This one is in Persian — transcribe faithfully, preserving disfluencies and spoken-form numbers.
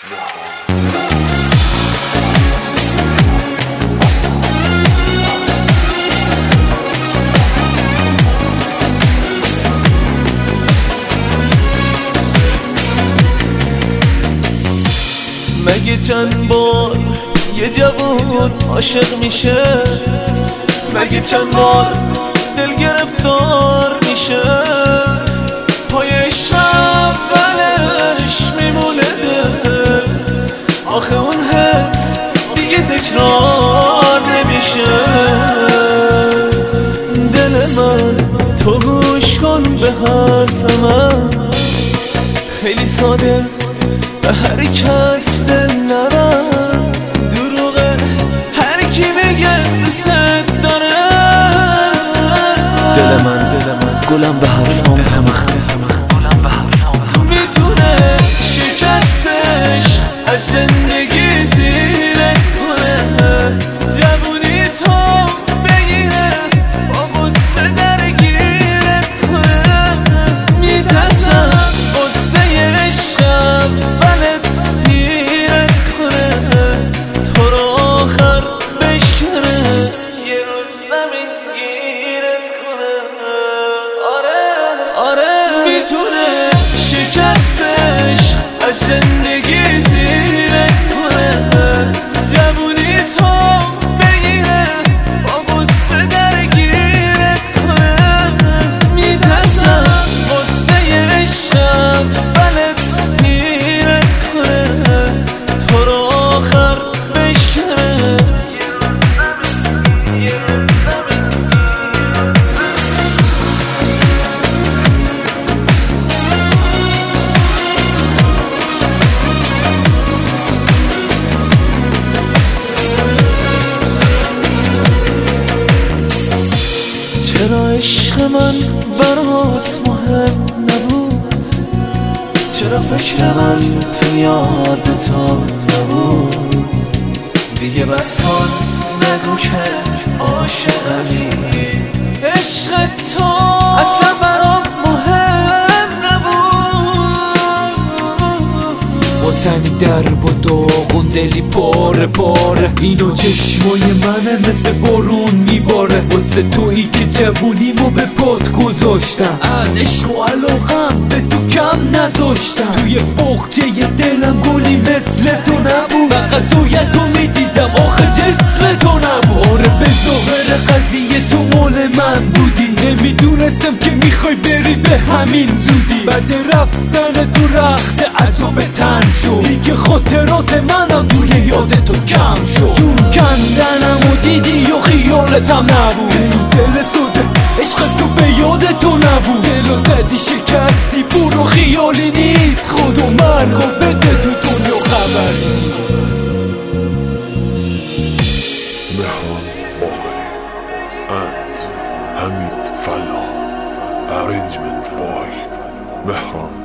مگه چند بار یه جوون عاشق میشه؟ مگه چند بار دل گرفتار میشه؟ پای شب بلش میمونه دل، آخه اون حس دیگه تکرار نمیشه. دل من تو گوش کن به حرف من، خیلی ساده به هر کس دل نبند، دروغه هر کی بگه دوست داره. دل من دل من گلم به حرفام تمخه، میتونه شکستش از زندگی زیرت کنه، جوونی تو بگیره با غصه درگیرت کنه. میترسم غصه عشقم ولت پیرت کنه، تو رو آخر بشکنه، یه روز زمین گیرت کنه. آره آره میتونه شکستش از زندگی زیرت کنه، جوونی تو بگیره با غصه درگیرت کنه. میترسم غصه عشقم ولت پیرت کنه، تو رو آخر بشکنه. چرا عشق من برات مهم نبود؟ چرا فکر من تو یادت نبود؟ دیگه بس کن نگو که عاشقمی، عشق تو اصلا برام مهم نبود. با تنی درب و داغون دلی پاره پاره، اینو چشمای منه مثل بارون میباره، واسه تویی که جوونیمو به پات گذاشتم، از عشق و علاقم به تو کم نذاشتم. توی بغچه دلم گلی مثل تو نبود، فقط سویتو میدیدم آخه جسم تو نبود. آره به ظاهر قضیه تو مال من بودی، نمیدونستم که میخوای بری به همین زودی. بعد رفتن تو رخت عذاب تن شد، دیگه خاطرات منم توی یاد تو کم شد. جون کندنم و دیدی و خیالتم نبود، این دل سوده عشق تو به یاد تو نبود. دلو زدی شکستی برو خیالی نیست، خود و مرگو بده تو دنیا خبری نیست. مهران باقری and حمید فلاح، arrangement boy مهران